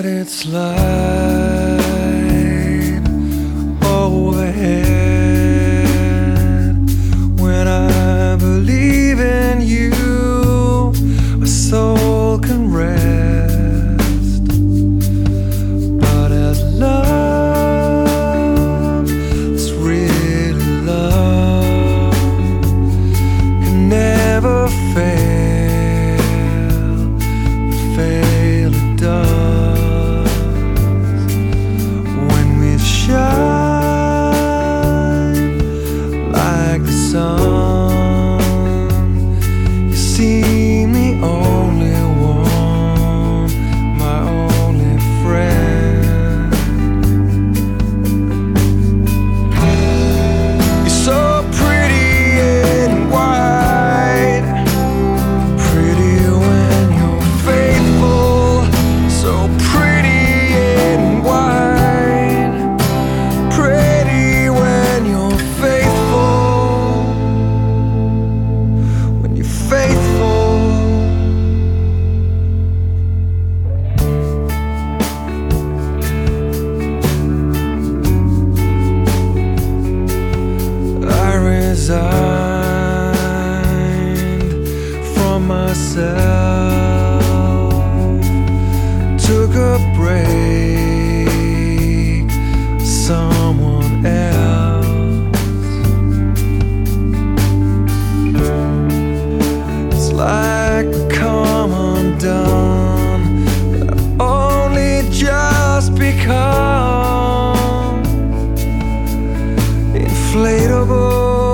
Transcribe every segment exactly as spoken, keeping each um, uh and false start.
Let it slide overhead. When I believe in you, my soul can rest. But as love is really love, can never fail, fail it does. Shine like the sun, you see me only one, my only friend. You're so pretty and white, pretty when you're faithful, so pretty and white. Resigned from myself, took a break, someone else. It's like come undone, but I've only just become inflatable.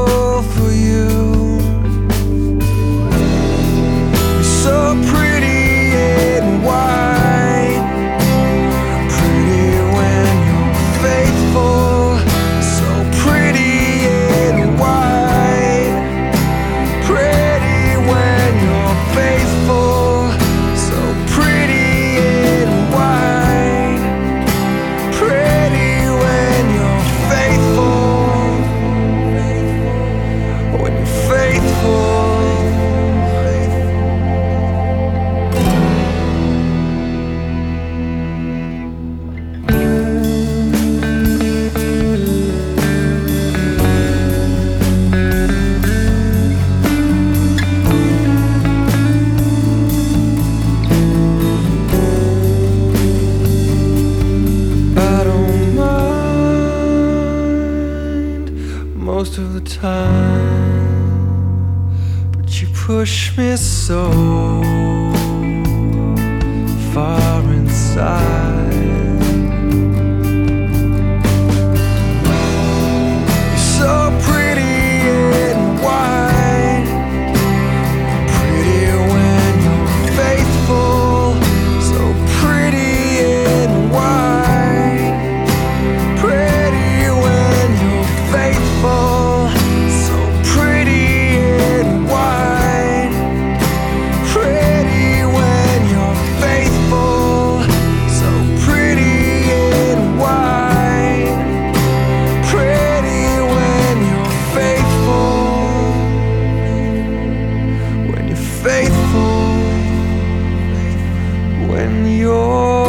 Most of the time, but you push me so far inside. You're so pretty and white, pretty when you're faithful, so pretty and white, pretty when you're faithful. Faithful when you're